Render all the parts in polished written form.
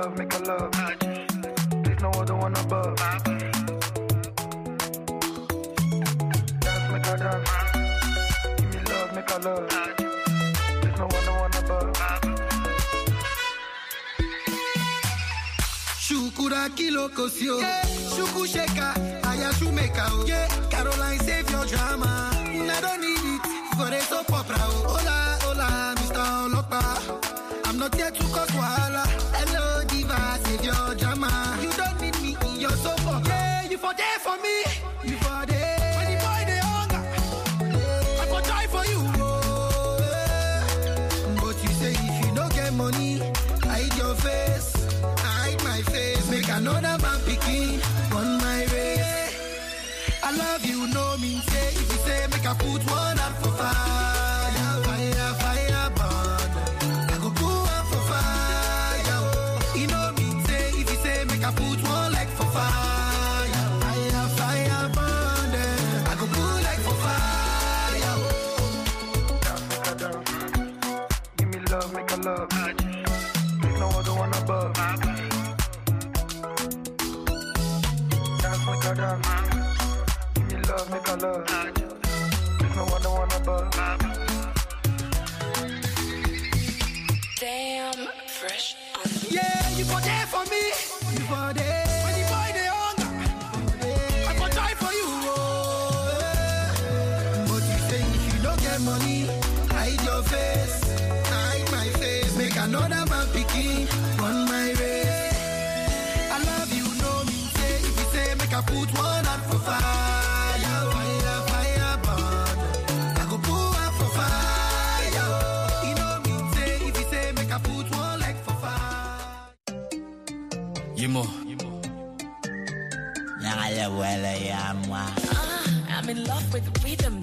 love, make a love. There's no other one above. Dance, make a dance. Give me love, make a love. There's no other one above. Shukura kilo kosio, shuku sheka, aya shumeka o. Caroline save your drama, I don't need it for a soap opera. Hola, hola, Mr. Olopa, I'm not here to cause wahala. Hello diva, save your drama. You don't need me in your soap opera. Yeah, you for there for me, you for there. When the boy they hunger, I for die for you. Oh, yeah. But you say if you don't get money, hide your face. My face, make another man picking on my way. I love you, no mean say. If you say make I put one out for fire, fire, fire, burn. I go put one for fire. You know mean say. If you say make I put one like for fire, fire, fire, burn. I go put like for fire. Dance, make a dance. Give me love, make a love. There's no other one above. Make a dance, give me love, make a love. There's no other one above. Damn, fresh on. Yeah, you for there for me, you for there. When the boy they hunger, I for die for you. Oh, yeah. But you say if you don't get money, hide your face, hide my face. Make another man picking on my way. I put one out for fire, fire, fire, burn. I go put one for fire. You know me say, if you say make I put one like for fire. Yimo. I'm in love with the rhythm.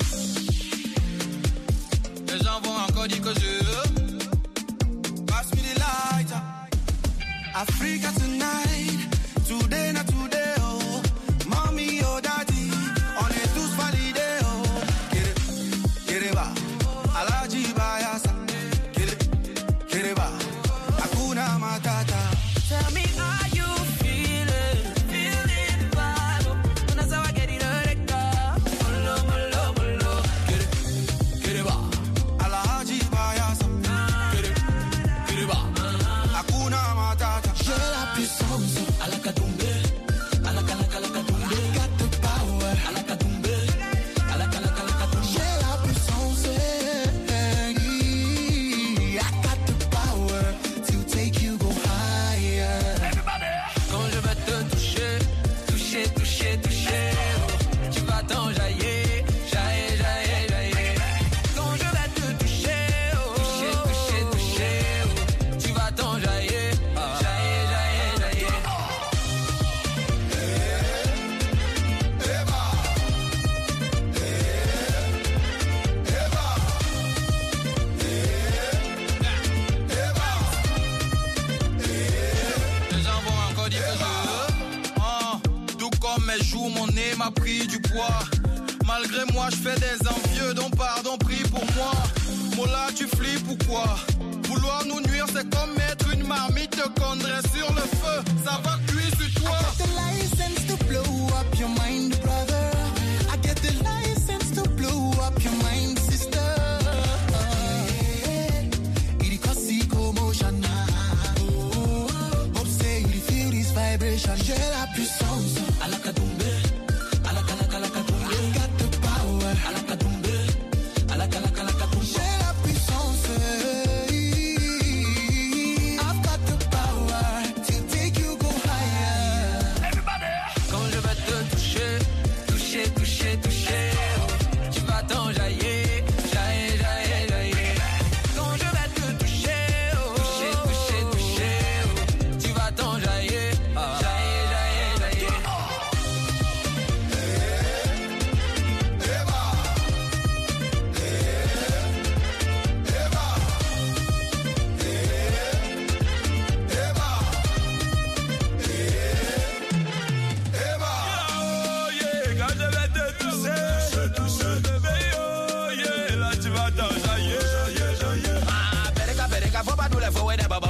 Les gens vont encore dire que je pass me the lighter. Africa tonight, today not today. Mommy, oh daddy, on est tous validés, oh. Kireba, Alaji Bayasa, Kireba, Hakuna Matata. Tell me how you feeling vibe. When I saw I get it molo, molo, molo. Kireba, Alaji Bayasa, Kireba, Hakuna Matata. J'ai la puissance à la Katumbe. Malgré moi, je fais des envieux, donc pardon, prie pour moi. Mola, tu flippes ou quoi? Vouloir nous nuire, c'est comme mettre une marmite de condré sur le feu. Ça va cuire sur toi. I got the license to blow up your mind, brother. I get the license to blow up your mind, sister. It cause commotion. Hope say you feel this vibration. J'ai la puissance à la Katumbe.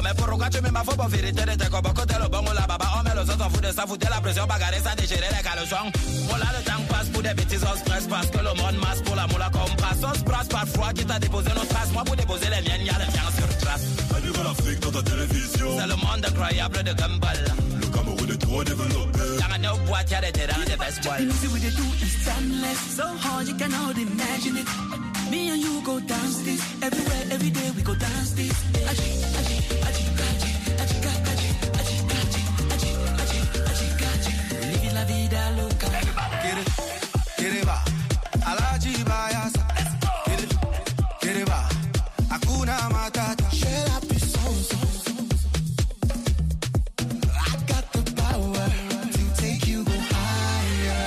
mais pourquoi tu mets ma faute pour vérité de tes copains? Côté le bon ou la baba, on met les autres en fout de ça, foutait la pression, bagarrer ça, déchirer les caleçons. Oh là, le temps passe pour des bêtises, on stress parce que le monde masse pour la moula comme brasse. On se brasse parfois, qui t'a déposé nos traces. Moi, pour déposer les miennes, y'a les miens sur trace. Un nouvel Afrique dans ta télévision. C'est le monde incroyable de Gumball. Le Cameroun est trop développé. Dans un autre boîte, y'a des terrains, des best boys. The music we do is timeless, so hard you cannot imagine it. Me and you go dance this, everywhere, every day we go dance this. Aji, aji, aji, aji, aji, aji, aji, aji, aji, aji, aji. Living la vida loca. Kereba, Alaji Bayasa. Kereba, Hakuna Matata. J'ai la puissance. I got the power to take you go higher.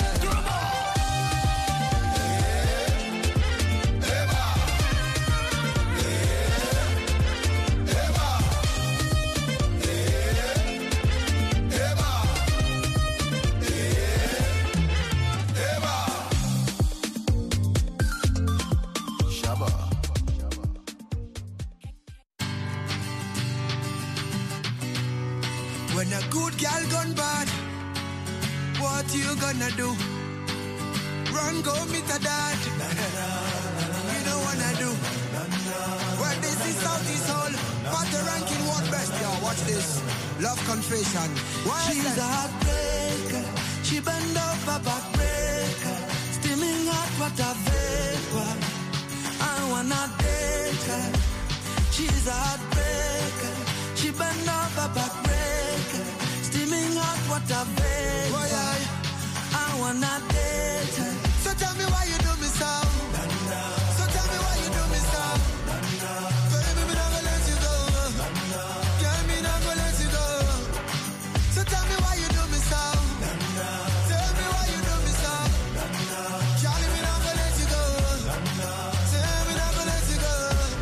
When a good girl gone bad, what you gonna do? Run, go meet a dad. You don't wanna do. Well, this is Southeast Hall. But the ranking what best? Yo, watch this. Love confession. Why she's a heartbreaker. She bend over backbreaker. Steaming hot water vapor. I wanna date her. She's a heartbreaker. She bend over backbreaker. Steaming hot water vapor. I wanna date her. So tell me why you do me so. So tell me why you do me so. Baby, me not gonna let you go. Girl, me not gonna let you go. So tell me why you do me so. Tell me why you do me so. Charlie, me not gonna let you go. Tell me not gonna let you go.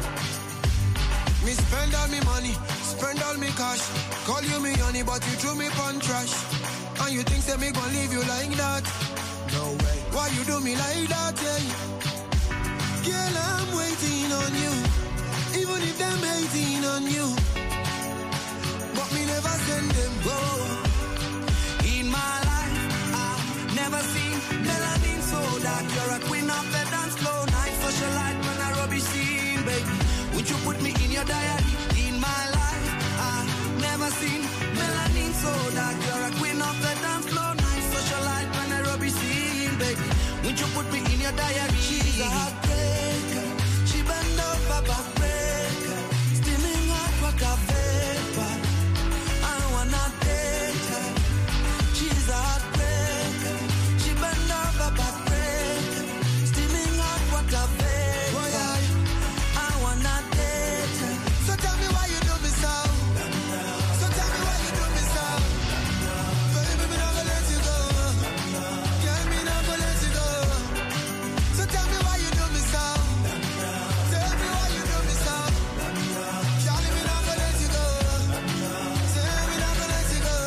Me spend all me money, spend all me cash. Call you me honey, but you threw me pon trash. And you think say me gon' leave you like that? No way. Why you do me like that, yeah? Girl, I'm waiting on you. Even if them hating on you. But me never send them go. In my life, I've never seen melanin so dark. You're a queen of the dance floor. Night socialite when I rubbish scene, baby. Would you put me in your diary? In my life, I've never seen melanin so dark. You're a queen of the dance floor. Night socialite when I rubbish scene, baby. Would you put me in your diary? She's a heartbreaker. She bend over backbreaker. Steaming hot water vapor. I wanna date her. She's a heartbreaker. She bend over backbreaker. Steaming hot water vapor. I wanna date her. So tell me why you do me so. So tell me why you do me so. Baby, me not gonna let you go. Girl, me not gonna let you go. So tell me why you do me so. Tell me why you do me so. Charlie, me not gonna let you go. Tell me not gonna let you go.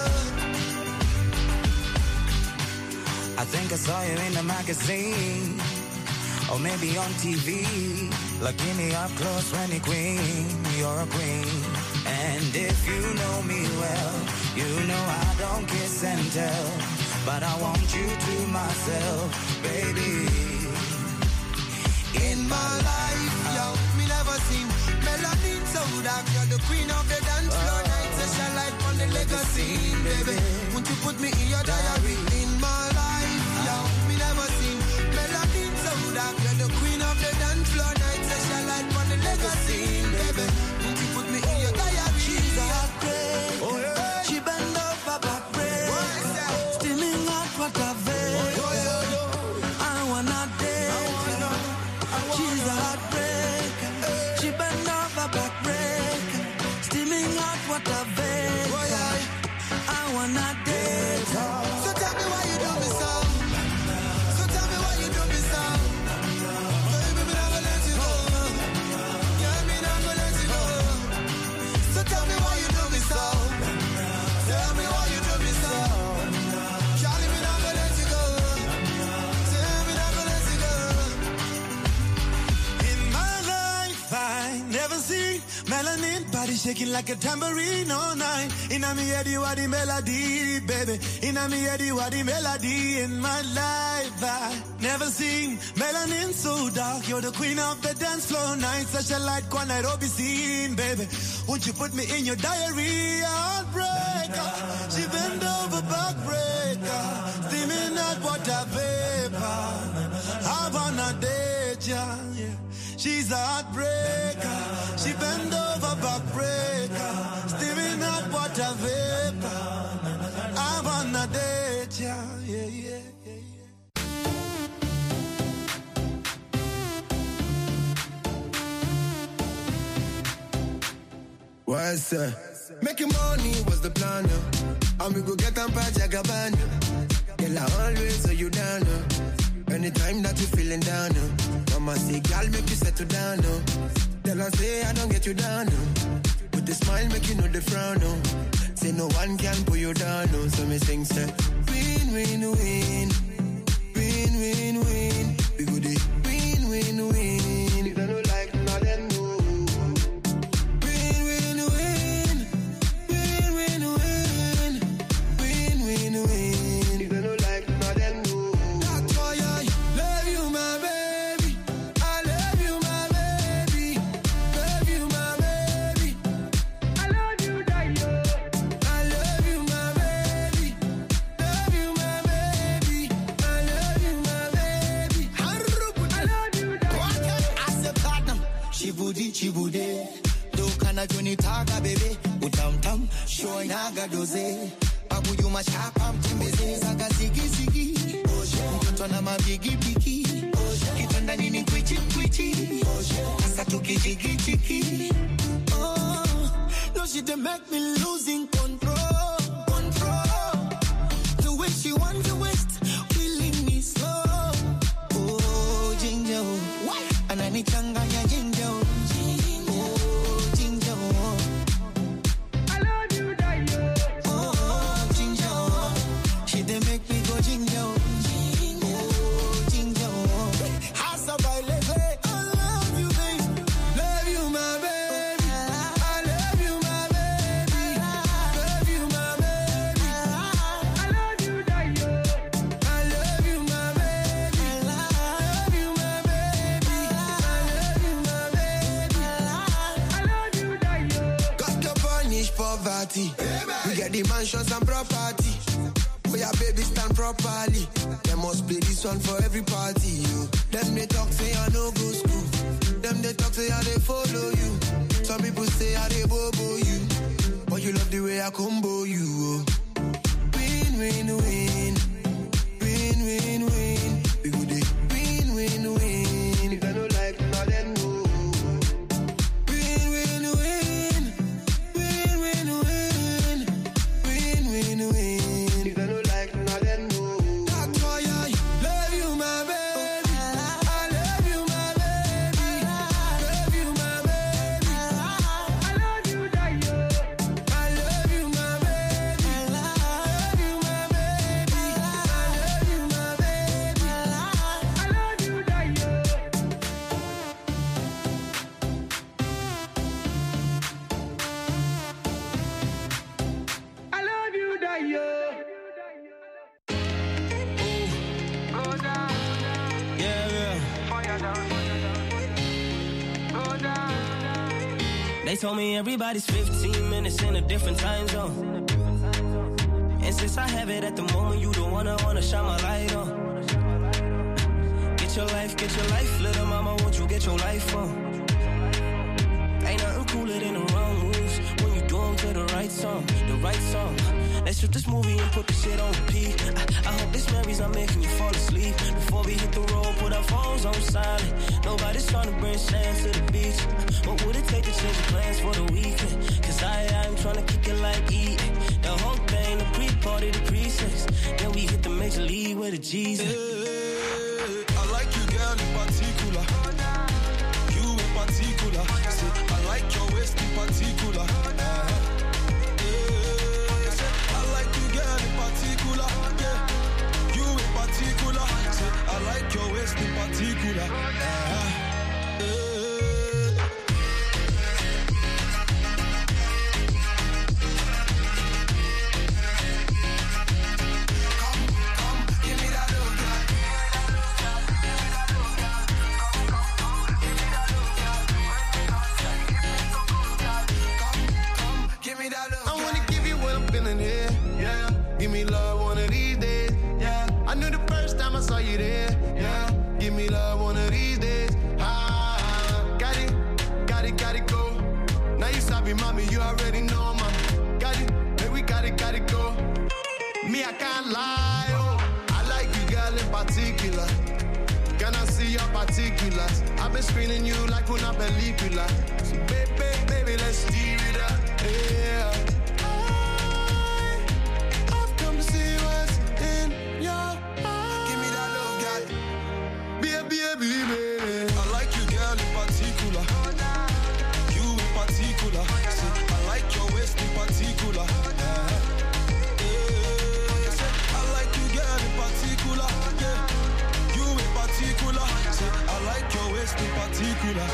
I think I saw you in the magazine, or maybe on TV. Looking me up close when you're queen, you're a queen. And if you know me well, you know I don't kiss and tell, but I want you to myself, baby. In my life, yo, me never seen melanin so dark. You're the queen of the dance floor. Night session light on the legacy, baby. Won't you put me in your diary? In my life, yo, me never seen melanin so dark. You're the queen of the dance floor. Night session light on the legacy, baby. Won't you put me in your diary? She's a heartbreaker. She bend over backbreaker. Steaming hot water vapor. I wanna date her. She's a heartbreaker. She bend over backbreaker. Steaming hot water vapor. I wanna date her. So tell me why you do me so. So tell me why you do me so. Baby, me not gonna let you go. Girl, me not gonna let you go. So tell me why you do me so. Tell me why you do me so. Charlie, me not gonna let you go. Tell me not gonna let you go. In my life, I never see melanin body shaking like a tambourine all night. Inna me head, you are the melody, baby. Inna me head, you are the melody in my life. I never seen melanin so dark. You're the queen of the dance floor night. Such a light one Nairobi scene, baby. Won't you put me in your diary? Heartbreaker, she bend over backbreaker, steaming hot water vapor. I wanna date ya, yeah. She's a heartbreaker, she bend over backbreaker, steaming hot water vapor. I wanna date ya, yeah, yeah. What's that? Making money was the plan, and we go get them by Jagaban. Girl, I always hold you down, anytime that you feeling down. Mama say, girl, make you settle down. Tell her, say, I don't get you down. With the smile, make you know the frown. Say, no one can pull you down. So me sing, say, win, win, win. Win, win, win. We go the win, win, win. If I don't like nothing, no. Chibude, do kana joni taga bebe, utam showing aga doze, abu you mash up timbeze, saga zigi zigi, mtoto na mabigi bigi, kitanda nini kwichi, asa tukijigi chiki. Oh, no she dey make me losing control. The way she want to waste, killing me slow. Oh, ginger, anani changanya ginger. We get the mansions and property. For your baby stand properly. They must play this one for every party. You. Them they talk say I no go school. Them they talk say I they follow you. Some people say I they bobo you. But you love the way I combo you. Oh. Win, win, win. Win, win, win. We go the win, win, win. If I don't like none, then no. They told me everybody's 15 minutes in a different time zone. And since I have it at the moment, you don't wanna shine my light on. Get your life, little mama, won't you get your life on? Ain't nothing cooler than the wrong moves when you do them to the right song. Let's shoot this movie and put the shit on repeat. I hope this memories are making you fall asleep. Before we hit the road, put our phones on silent. Nobody's trying to bring sand to the beach. What would it take to change the plans for the weekend? Cause I'm trying to kick it like E. The whole thing, the pre-party, the pre-sex. Then we hit the major league with the G's. I like you, girl, in particular. You in particular. Say, I like your waist in particular. I like you, girl, in particular. Yeah. You in particular. Say, I like your waist in particular. ain't normal. Got it, baby, got it go. Me, I can't lie, oh. I like you, girl, in particular. Can I see your particulars? I've been screening you like una película. So baby, let's steer it up, yeah. I've come to see what's in your eyes. Give me that love, girl. Baby. I like you, girl, in particular. You in particular. See, I like your waist in particular. I like you, girl, in particular. Yeah. You in particular. See, I like your waist in particular.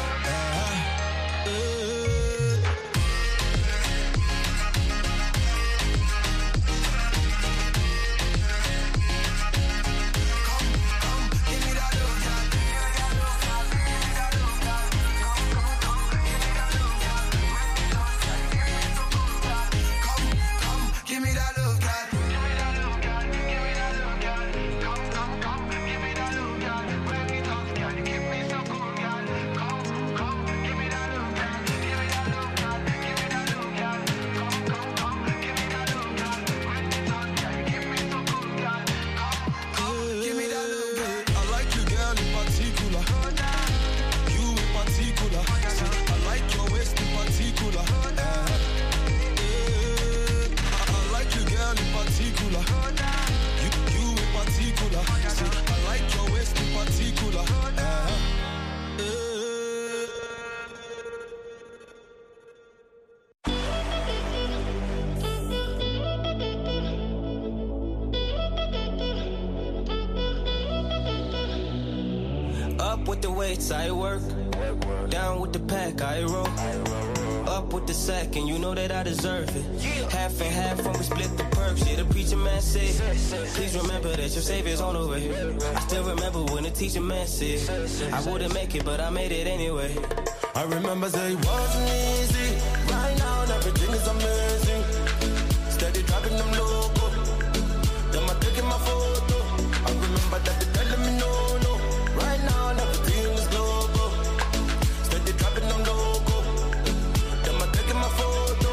I work, down with the pack, I roll. Up with the sack, and you know that I deserve it. Half and half when we split the perks. Yeah, the preacher man said, please remember that your savior's on the way. I still remember when the teacher man said, I wouldn't make it, but I made it anyway. I remember say it wasn't easy. Right now, everything is amazing. Steady dropping them loco. Them are taking my photo. I remember that they telling me no. Right now, everything is global. Steady dropping them logo. Them are taking my photo.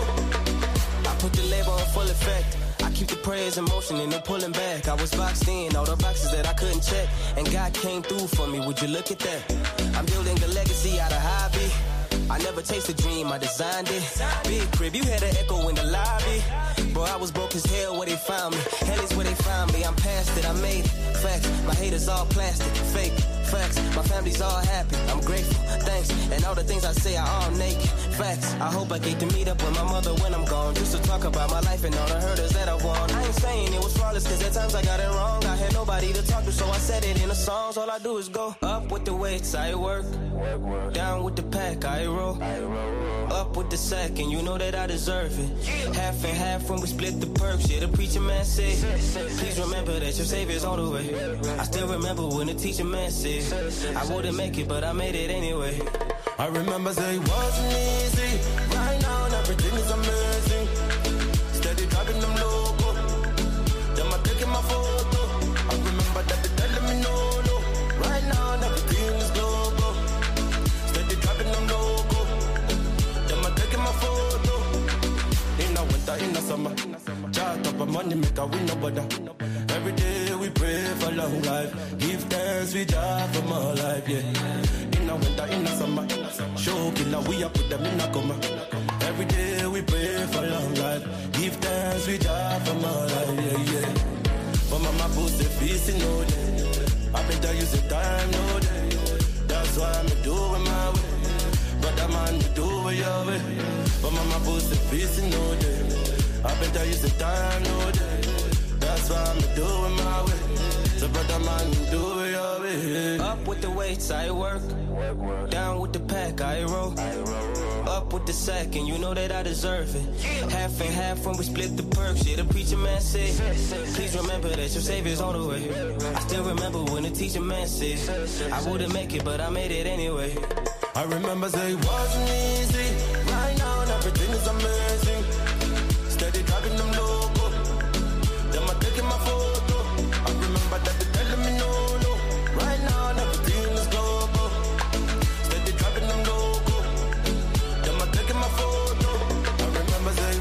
I put the label on full effect. I keep the prayers in motion and no pulling back. I was boxed in, all the boxes that I couldn't check. And God came through for me, would you look at that? I'm building a legacy out of hobby. I never chased a dream, I designed it. Big crib, you had an echo in the lobby. Bro, I was broke as hell where they found me. Hell is where they found me, I'm past it, I made it. Facts, my haters all plastic, fake. Facts, my family's all happy, I'm grateful, thanks. And all the things I say are all naked. Facts, I hope I get to meet up with my mother when I'm gone. Just to talk about my life and all the hurdles that I won. I ain't saying it was flawless, cause at times I got it wrong. I had nobody to talk to, so I said it in the songs. All I do is go up with the weights, I work. Down with the pack, I roll. Up with the sack, and you know that I deserve it. Half and half when we split the perks. Yeah, the preacher man said, please remember that your savior's on the way. I still remember when the teacher man said, I wouldn't make it, but I made it anyway. I remember say it wasn't easy. Right now, everything is amazing. Steady dropping them logo. Them are taking my photo. I remember that they telling me no. Right now, everything is global. Steady dropping them logo. Them are taking my photo. In the winter, in the summer. Chart up a money, make a win no bother. Every day we pray for long life. Give thanks we die for more life, yeah. In the winter, in the summer. Show killer, we up with them in a coma. Every day we pray for long life. Give thanks we die for more life, yeah. For mama post the feast in no day. I better use the time no day. That's why I'm doing my way. But I'm on the do it your way. For mama post the feast in no day. I better use the time no day. That's why I'm doing my way. So brother man, do it your way. Up with the weights, I work. Down with the pack, I roll. Up with the sack, and you know that I deserve it. Half and half when we split the perks. Yeah, the preacher man said, please remember that your savior's on the way. I still remember when the teacher man said, I wouldn't make it, but I made it anyway. I remember say it wasn't easy. Right now, everything is amazing. Steady dropping them logo. Them are taking my photo. I remember that they telling me no. Right now, everything is global. Steady dropping them logo. Them are taking my photo. I remember say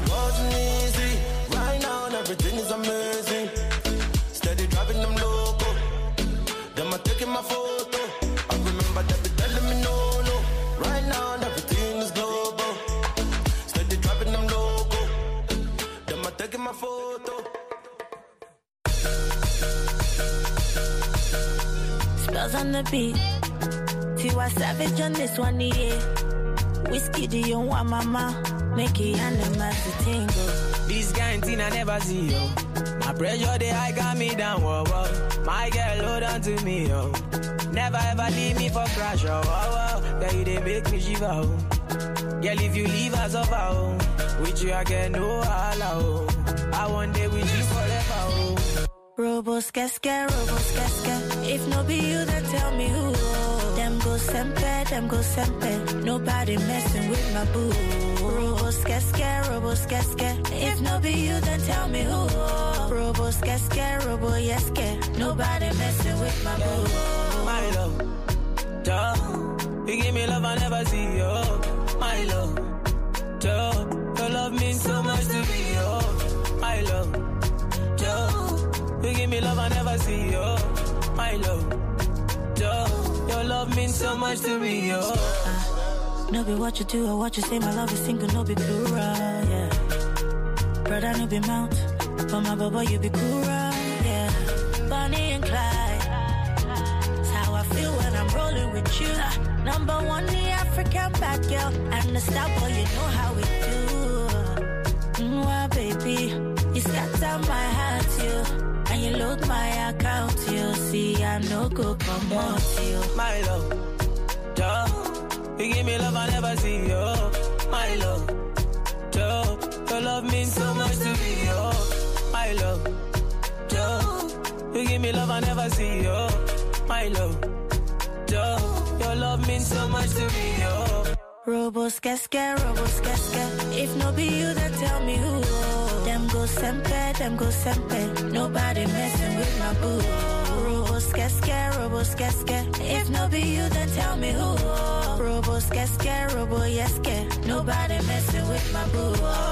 girls on the beat. Tiwa Savage on this one, yeah. Whiskey, do you want mama? Make it animals to tingle. This kind thing I never see, yo. My pressure, the high got me down, whoa, whoa. My girl, hold on to me, yo. Never ever leave me for crash, oh, oh, oh. Girl, you they make me shiver, oh. Girl, if you leave us over, oh. With you, I get no holla, oh. I want day with you forever, oh. Robos, casca. If no be you, then tell me who. Them go sempe. Nobody messing with my boo. Robos, casca. If no be you, then tell me who. Robos, casca, nobody messing with my boo. My love, duh. You give me love I never see, yo. My love, duh. Your love means so much to me, yo. My love, duh. You give me love I never see, yo. My love, duh. Your love means so much to me, yo. No be what you do or what you say, my love is single, no be plural, yeah. Brother, no be mount, but my baba, you be cool, yeah. Bonnie and Clyde, that's how I feel when I'm rolling with you. Number one, the African bad girl, and the star boy, you know how we do. Mwah, baby, you scatter my heart, you. And you load my account, you see, I no go come out, you. My love, duh. You give me love I never see, yo. My love, duh. Your love means so much to me, yo. My love, duh. You give me love I never see, yo. My love, duh. Your love means so much to me, yo. Robos, casca. If no be you, then tell me who. Them go sempe. Nobody messing with my boo. Robos, casca. If no be you, then tell me who. Robos, casca, nobody messing with my boo.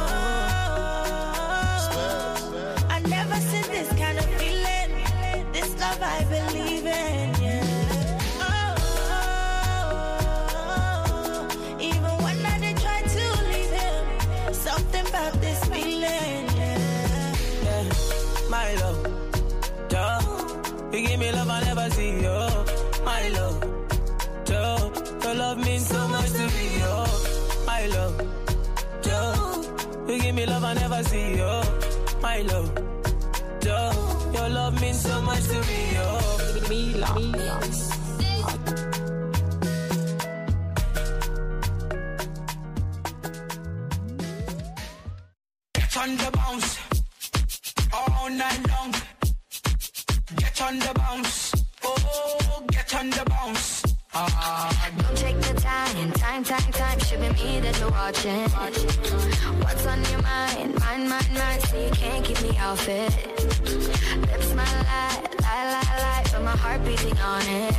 I never seen this kind of feeling. This love I believe in, yeah. Even when I did try to leave him, something about this feeling, yeah. My love, duh. You give me love I never see, yo. My love, duh. Your love means so much to me, yo. My love, duh. You give me love I never see, yo. My love, duh. Your love means so much to me, yo. Get on the bounce all night long. Get on the bounce, oh, get on the bounce. Don't take the time, should be me that you're watching. What's on your mind, so you can't keep me off it. Lips my lie, but my heart beating on it.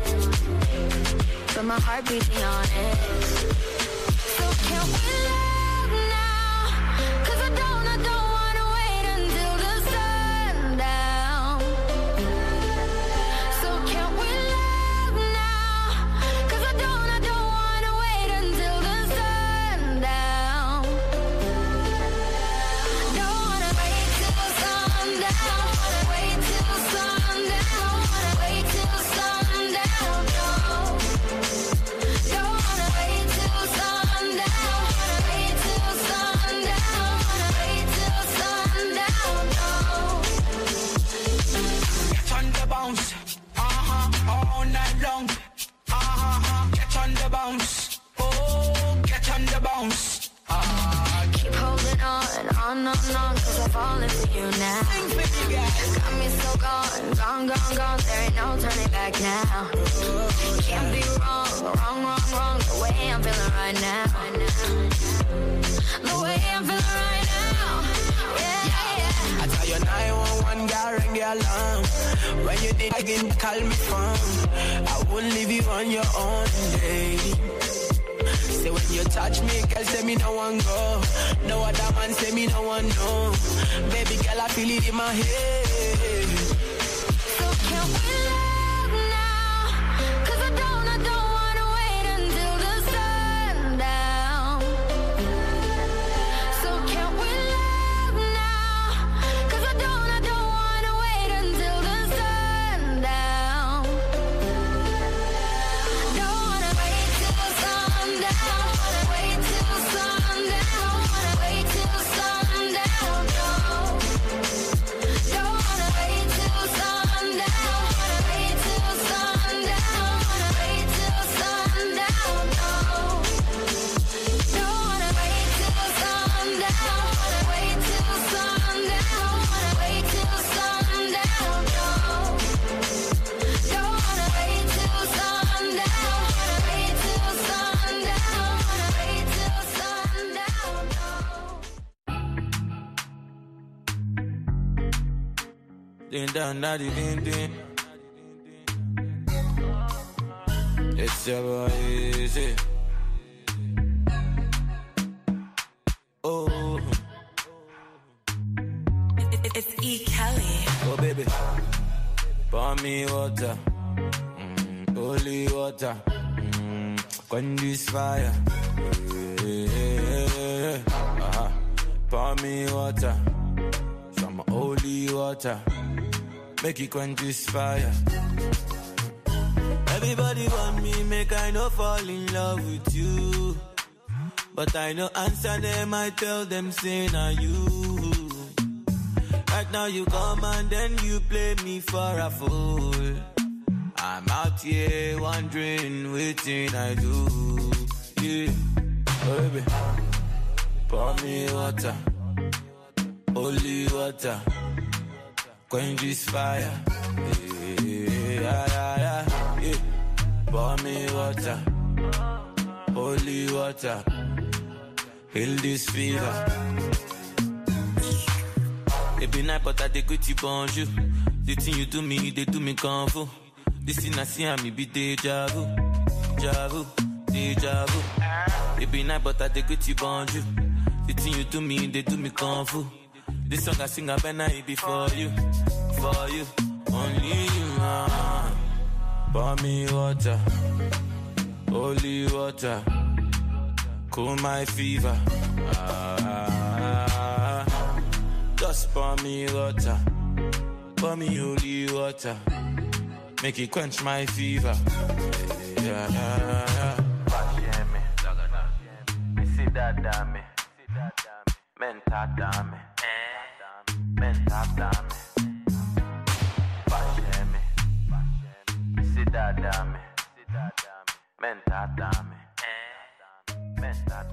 So can we love now? 'Cause I don't wanna wait until the sundown. So can we love now? 'Cause I don't wanna wait until the sundown. Don't wanna wait till sundown. Wait till sundown. Wait till sundown. No. Don't wanna wait till sundown. Wait till sundown. Wait till sundown. No. Get on the bounce, all night long. Get on the bounce, oh, get on the bounce. Keep holding on, 'cause I'm falling for you now. Got me so gone, there ain't no turning back now. Can't be wrong, the way I'm feeling right now. The way I'm feeling right now, yeah. I tell you 911, girl, ring the alarm. When you did again, call me phone. I won't leave you on your own day. Say when you touch me, girl, say me no one go. No other man say me no one know. Baby girl, I feel it in my head. So can we love now? 'Cause I don't wanna wait until the sundown. So can we love now? 'Cause I don't wanna wait until the sundown. Ding dong, daddy, ding ding. It's your boy Easy. Oh, it's E. Kelly. Oh baby, pour me water, holy water, quench this fire. Pour me water, some holy water, make it quench this fire. Everybody want me, make I no fall in love with you. But I no answer them, I tell them, say, nah you. Right now you come and then you play me for a fool. I'm out here wondering, waiting I do. Yeah, oh, baby, pour me water, holy water, quench this fire. Yeah. Pour me water, holy water, heal this fever. It be night, but I take with you bonjour. The thing you do me, they do me kung fu. This thing I see, I me be deja vu, deja vu, deja vu. It be night, but I take with you bonjour. The thing you do me, they do me kung fu. This song I sing, I better it be for you, only you. Pour me water, holy water, cool my fever. Just pour me water, pour me holy water, make it quench my fever. Yeah. Me see that damn me, men talk damn me, men talk damn me. Sit down, me. Men talk down me. Men talk.